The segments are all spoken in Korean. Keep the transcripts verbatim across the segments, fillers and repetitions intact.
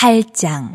팔 장.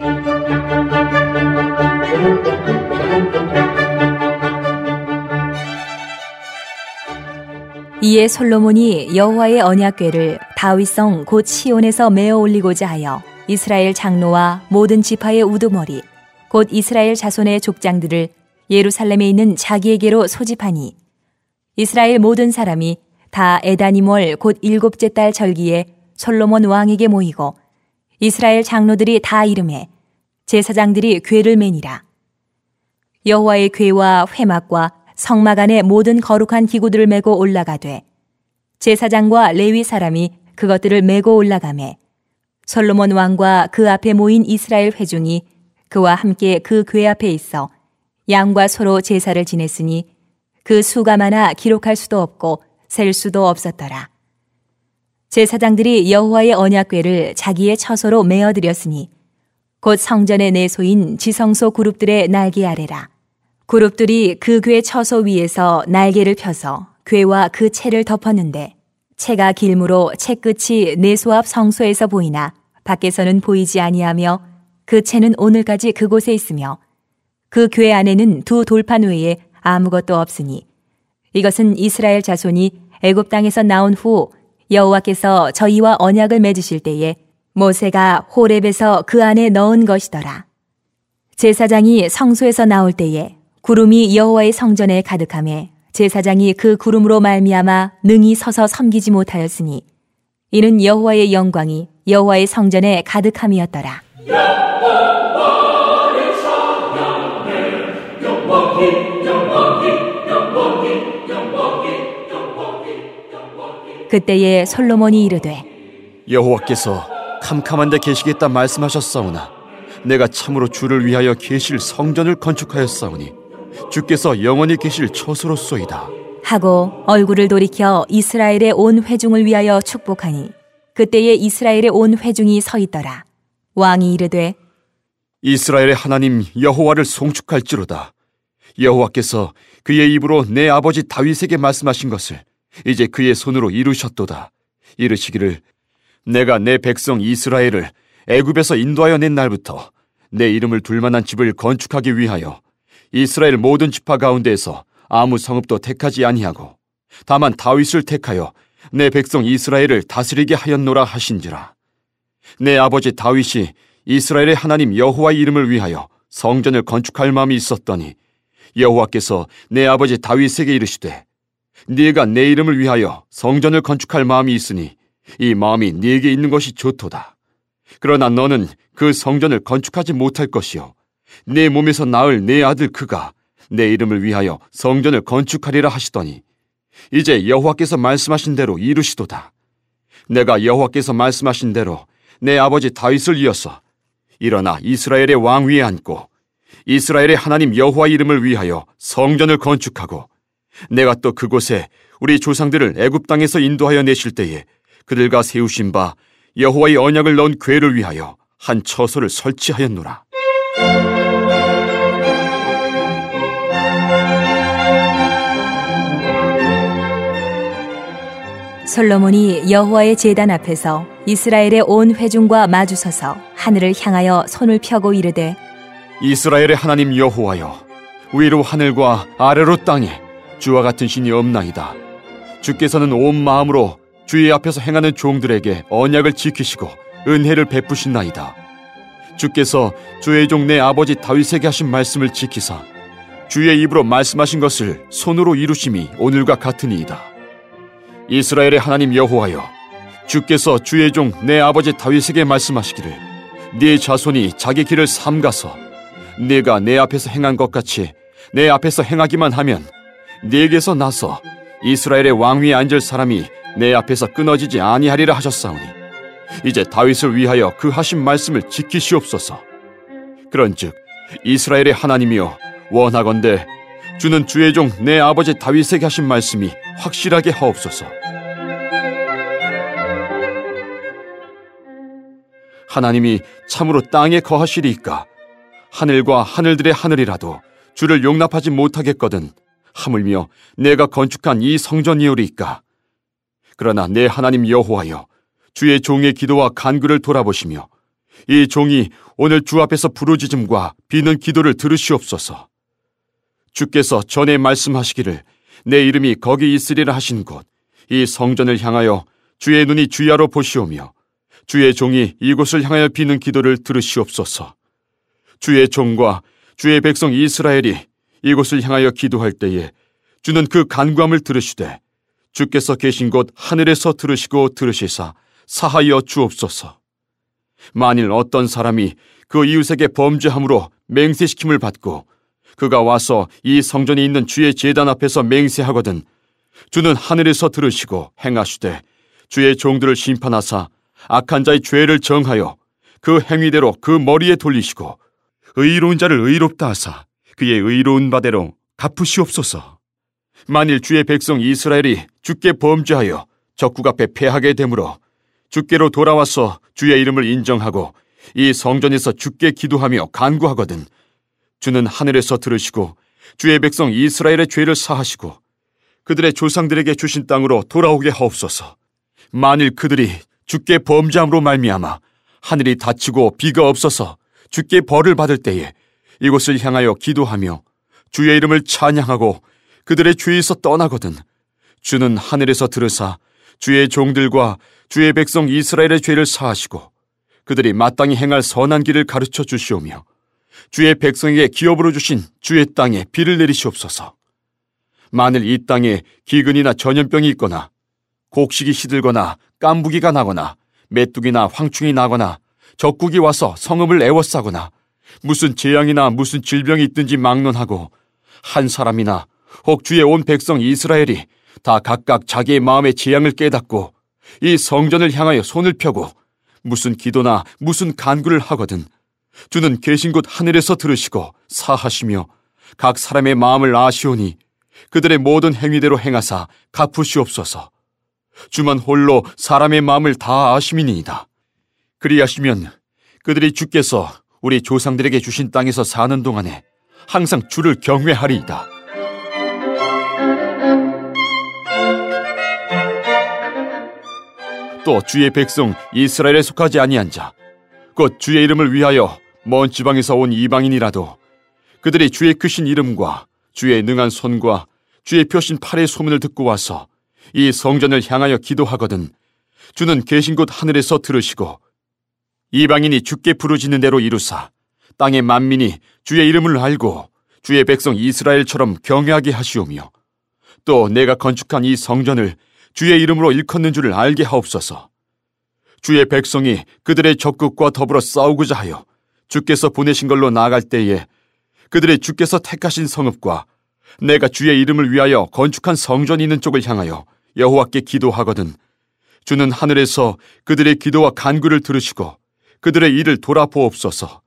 이에 솔로몬이 여호와의 언약궤를 다윗성 곧 시온에서 메어 올리고자 하여 이스라엘 장로와 모든 지파의 우두머리 곧 이스라엘 자손의 족장들을 예루살렘에 있는 자기에게로 소집하니 이스라엘 모든 사람이 다 에다니몰 곧 일곱째 달 절기에 솔로몬 왕에게 모이고 이스라엘 장로들이 다 이름해 제사장들이 궤를 매니라. 여호와의 궤와 회막과 성막 안에 모든 거룩한 기구들을 메고 올라가되 제사장과 레위 사람이 그것들을 메고 올라가매 솔로몬 왕과 그 앞에 모인 이스라엘 회중이 그와 함께 그 궤 앞에 있어 양과 소로 제사를 지냈으니 그 수가 많아 기록할 수도 없고 셀 수도 없었더라. 제사장들이 여호와의 언약궤를 자기의 처소로 메어드렸으니 곧 성전의 내소인 지성소 그룹들의 날개 아래라. 그룹들이 그 궤 처소 위에서 날개를 펴서 궤와 그 채를 덮었는데 채가 길므로 채 끝이 내소 앞 성소에서 보이나 밖에서는 보이지 아니하며 그 채는 오늘까지 그곳에 있으며 그 궤 안에는 두 돌판 외에 아무것도 없으니 이것은 이스라엘 자손이 애굽 땅에서 나온 후 여호와께서 저희와 언약을 맺으실 때에 모세가 호렙에서 그 안에 넣은 것이더라. 제사장이 성소에서 나올 때에 구름이 여호와의 성전에 가득하매 제사장이 그 구름으로 말미암아 능히 서서 섬기지 못하였으니 이는 여호와의 영광이 여호와의 성전에 가득함이었더라. 여호와의 찬양해 영광이 영광이 영광이 영광이 영광이 영광이. 그때에 솔로몬이 이르되 여호와께서 캄캄한 데 계시겠다 말씀하셨사오나 내가 참으로 주를 위하여 계실 성전을 건축하였사오니 주께서 영원히 계실 처소로소이다 하고 얼굴을 돌이켜 이스라엘의 온 회중을 위하여 축복하니 그때에 이스라엘의 온 회중이 서 있더라. 왕이 이르되 이스라엘의 하나님 여호와를 송축할지로다. 여호와께서 그의 입으로 내 아버지 다윗에게 말씀하신 것을 이제 그의 손으로 이루셨도다. 이르시기를 내가 내 백성 이스라엘을 애굽에서 인도하여 낸 날부터 내 이름을 둘 만한 집을 건축하기 위하여 이스라엘 모든 지파 가운데에서 아무 성읍도 택하지 아니하고 다만 다윗을 택하여 내 백성 이스라엘을 다스리게 하였노라 하신지라. 내 아버지 다윗이 이스라엘의 하나님 여호와의 이름을 위하여 성전을 건축할 마음이 있었더니 여호와께서 내 아버지 다윗에게 이르시되 네가 내 이름을 위하여 성전을 건축할 마음이 있으니 이 마음이 네게 있는 것이 좋도다. 그러나 너는 그 성전을 건축하지 못할 것이요 내 몸에서 낳을 내 아들 그가 내 이름을 위하여 성전을 건축하리라 하시더니 이제 여호와께서 말씀하신 대로 이루시도다. 내가 여호와께서 말씀하신 대로 내 아버지 다윗을 이어서 일어나 이스라엘의 왕 위에 앉고 이스라엘의 하나님 여호와의 이름을 위하여 성전을 건축하고 내가 또 그곳에 우리 조상들을 애굽 땅에서 인도하여 내실 때에 그들과 세우신 바 여호와의 언약을 넣은 궤를 위하여 한 처소를 설치하였노라. 솔로몬이 여호와의 제단 앞에서 이스라엘의 온 회중과 마주서서 하늘을 향하여 손을 펴고 이르되 이스라엘의 하나님 여호와여 위로 하늘과 아래로 땅에 주와 같은 신이 없나이다. 주께서는 온 마음으로 주의 앞에서 행하는 종들에게 언약을 지키시고 은혜를 베푸신나이다. 주께서 주의 종 내 아버지 다윗에게 하신 말씀을 지키사 주의 입으로 말씀하신 것을 손으로 이루심이 오늘과 같으니이다. 이스라엘의 하나님 여호와여 주께서 주의 종 내 아버지 다윗에게 말씀하시기를 네 자손이 자기 길을 삼가서 네가 내 앞에서 행한 것 같이 내 앞에서 행하기만 하면 네게서 나서 이스라엘의 왕위에 앉을 사람이 내 앞에서 끊어지지 아니하리라 하셨사오니 이제 다윗을 위하여 그 하신 말씀을 지키시옵소서. 그런즉 이스라엘의 하나님이여 원하건대 주는 주의 종 내 아버지 다윗에게 하신 말씀이 확실하게 하옵소서. 하나님이 참으로 땅에 거하시리이까 하늘과 하늘들의 하늘이라도 주를 용납하지 못하겠거든 하물며 내가 건축한 이 성전이오리이까. 그러나 내 하나님 여호와여 주의 종의 기도와 간구를 돌아보시며 이 종이 오늘 주 앞에서 부르짖음과 비는 기도를 들으시옵소서. 주께서 전에 말씀하시기를 내 이름이 거기 있으리라 하신 곳 이 성전을 향하여 주의 눈이 주야로 보시오며 주의 종이 이곳을 향하여 비는 기도를 들으시옵소서. 주의 종과 주의 백성 이스라엘이 이곳을 향하여 기도할 때에 주는 그 간구함을 들으시되 주께서 계신 곳 하늘에서 들으시고 들으시사 사하여 주옵소서. 만일 어떤 사람이 그 이웃에게 범죄함으로 맹세시킴을 받고 그가 와서 이 성전이 있는 주의 제단 앞에서 맹세하거든 주는 하늘에서 들으시고 행하시되 주의 종들을 심판하사 악한 자의 죄를 정하여 그 행위대로 그 머리에 돌리시고 의로운 자를 의롭다 하사 그의 의로운 바대로 갚으시옵소서. 만일 주의 백성 이스라엘이 주께 범죄하여 적국 앞에 패하게 되므로 주께로 돌아와서 주의 이름을 인정하고 이 성전에서 주께 기도하며 간구하거든 주는 하늘에서 들으시고 주의 백성 이스라엘의 죄를 사하시고 그들의 조상들에게 주신 땅으로 돌아오게 하옵소서. 만일 그들이 주께 범죄함으로 말미암아 하늘이 닫히고 비가 없어서 주께 벌을 받을 때에 이곳을 향하여 기도하며 주의 이름을 찬양하고 그들의 죄에서 떠나거든 주는 하늘에서 들으사 주의 종들과 주의 백성 이스라엘의 죄를 사하시고 그들이 마땅히 행할 선한 길을 가르쳐 주시오며 주의 백성에게 기업으로 주신 주의 땅에 비를 내리시옵소서. 만일 이 땅에 기근이나 전염병이 있거나 곡식이 시들거나 깐부기가 나거나 메뚜기나 황충이 나거나 적국이 와서 성읍을 애워싸거나 무슨 재앙이나 무슨 질병이 있든지 막론하고 한 사람이나 혹 주의 온 백성 이스라엘이 다 각각 자기의 마음의 재앙을 깨닫고 이 성전을 향하여 손을 펴고 무슨 기도나 무슨 간구를 하거든 주는 계신 곳 하늘에서 들으시고 사하시며 각 사람의 마음을 아시오니 그들의 모든 행위대로 행하사 갚으시옵소서. 주만 홀로 사람의 마음을 다 아심이니이다. 그리하시면 그들이 주께서 우리 조상들에게 주신 땅에서 사는 동안에 항상 주를 경외하리이다. 또 주의 백성 이스라엘에 속하지 아니한 자, 곧 주의 이름을 위하여 먼 지방에서 온 이방인이라도 그들이 주의 크신 이름과 주의 능한 손과 주의 펴신 팔의 소문을 듣고 와서 이 성전을 향하여 기도하거든 주는 계신 곳 하늘에서 들으시고 이방인이 주께 부르짖는 대로 이루사 땅의 만민이 주의 이름을 알고 주의 백성 이스라엘처럼 경외하게 하시오며 또 내가 건축한 이 성전을 주의 이름으로 일컫는 줄을 알게 하옵소서. 주의 백성이 그들의 적국과 더불어 싸우고자 하여 주께서 보내신 걸로 나아갈 때에 그들의 주께서 택하신 성읍과 내가 주의 이름을 위하여 건축한 성전이 있는 쪽을 향하여 여호와께 기도하거든 주는 하늘에서 그들의 기도와 간구를 들으시고 그들의 일을 돌아보옵소서.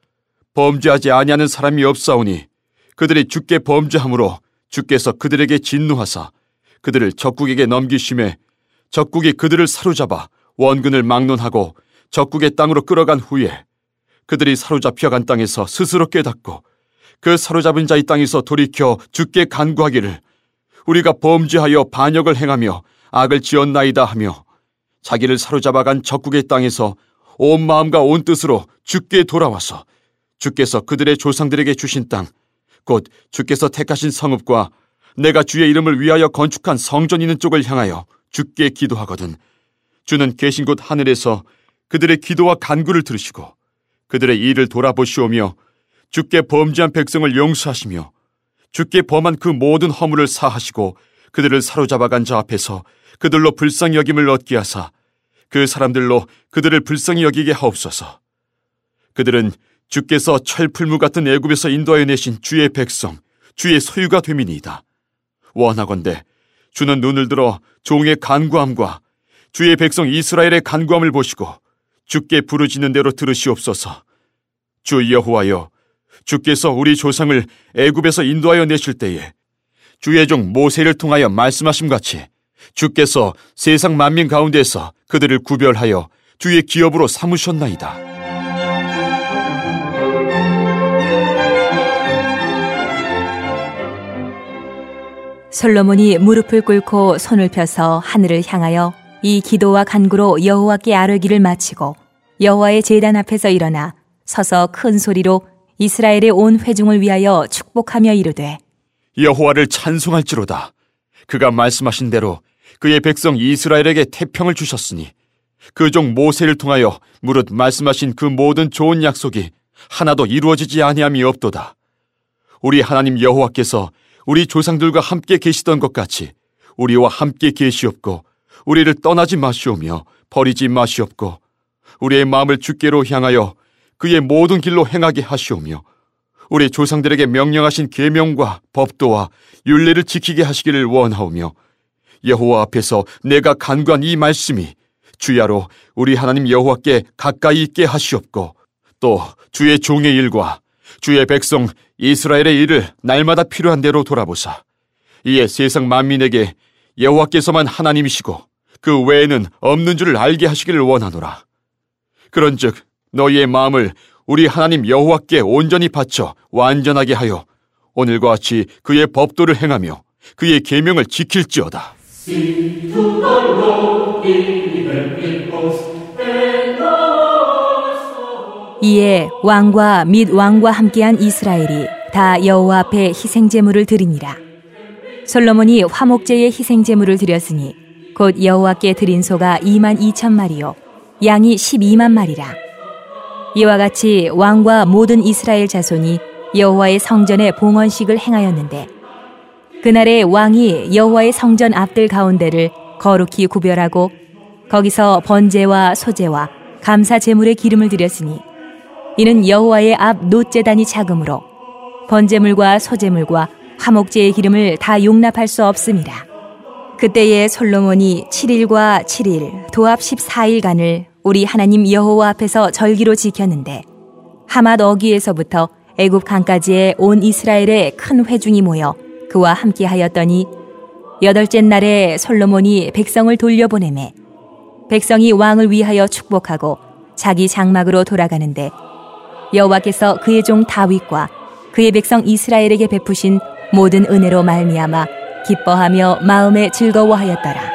범죄하지 아니하는 사람이 없사오니 그들이 주께 범죄함으로 주께서 그들에게 진노하사 그들을 적국에게 넘기심에 적국이 그들을 사로잡아 원근을 막론하고 적국의 땅으로 끌어간 후에 그들이 사로잡혀간 땅에서 스스로 깨닫고 그 사로잡은 자의 땅에서 돌이켜 주께 간구하기를 우리가 범죄하여 반역을 행하며 악을 지었나이다 하며 자기를 사로잡아간 적국의 땅에서 온 마음과 온 뜻으로 주께 돌아와서 주께서 그들의 조상들에게 주신 땅, 곧 주께서 택하신 성읍과 내가 주의 이름을 위하여 건축한 성전 있는 쪽을 향하여 주께 기도하거든 주는 계신 곳 하늘에서 그들의 기도와 간구를 들으시고 그들의 일을 돌아보시오며 주께 범죄한 백성을 용서하시며 주께 범한 그 모든 허물을 사하시고 그들을 사로잡아간 자 앞에서 그들로 불쌍히 여김을 얻게 하사 그 사람들로 그들을 불쌍히 여기게 하옵소서. 그들은 주께서 철풀무 같은 애굽에서 인도하여 내신 주의 백성, 주의 소유가 됨이니이다. 원하건대 주는 눈을 들어 종의 간구함과 주의 백성 이스라엘의 간구함을 보시고 주께 부르짖는 대로 들으시옵소서. 주 여호와여, 주께서 우리 조상을 애굽에서 인도하여 내실 때에 주의 종 모세를 통하여 말씀하심같이 주께서 세상 만민 가운데서 그들을 구별하여 주의 기업으로 삼으셨나이다. 솔로몬이 무릎을 꿇고 손을 펴서 하늘을 향하여 이 기도와 간구로 여호와께 아뢰기를 마치고 여호와의 제단 앞에서 일어나 서서 큰 소리로 이스라엘의 온 회중을 위하여 축복하며 이르되 여호와를 찬송할지로다. 그가 말씀하신 대로 그의 백성 이스라엘에게 태평을 주셨으니 그 종 모세를 통하여 무릇 말씀하신 그 모든 좋은 약속이 하나도 이루어지지 아니함이 없도다. 우리 하나님 여호와께서 우리 조상들과 함께 계시던 것 같이 우리와 함께 계시옵고 우리를 떠나지 마시오며 버리지 마시옵고 우리의 마음을 주께로 향하여 그의 모든 길로 행하게 하시오며 우리 조상들에게 명령하신 계명과 법도와 율례를 지키게 하시기를 원하오며 여호와 앞에서 내가 간구한 이 말씀이 주야로 우리 하나님 여호와께 가까이 있게 하시옵고 또 주의 종의 일과 주의 백성 이스라엘의 일을 날마다 필요한 대로 돌아보사 이에 세상 만민에게 여호와께서만 하나님이시고 그 외에는 없는 줄을 알게 하시기를 원하노라. 그런즉 너희의 마음을 우리 하나님 여호와께 온전히 바쳐 완전하게 하여 오늘과 같이 그의 법도를 행하며 그의 계명을 지킬지어다. Sing to the Lord, give him in host and 이에 왕과 및 왕과 함께한 이스라엘이 다 여호와 앞에 희생 제물을 드리니라. 솔로몬이 화목제의 희생 제물을 드렸으니 곧 여호와께 드린 소가 이만 이천 마리요 양이 십이만 마리라. 이와 같이 왕과 모든 이스라엘 자손이 여호와의 성전에 봉헌식을 행하였는데 그날에 왕이 여호와의 성전 앞들 가운데를 거룩히 구별하고 거기서 번제와 소제와 감사 제물의 기름을 드렸으니 이는 여호와의 앞 놋제단이 작으므로 번제물과 소제물과 화목제의 기름을 다 용납할 수 없음이라. 그때에 솔로몬이 칠 일과 칠 일 도합 십사 일간을 우리 하나님 여호와 앞에서 절기로 지켰는데 하맛 어귀에서부터 애굽 강까지의 온 이스라엘의 큰 회중이 모여 그와 함께 하였더니 여덟째 날에 솔로몬이 백성을 돌려보내매 백성이 왕을 위하여 축복하고 자기 장막으로 돌아가는데 여호와께서 그의 종 다윗과 그의 백성 이스라엘에게 베푸신 모든 은혜로 말미암아 기뻐하며 마음에 즐거워하였더라.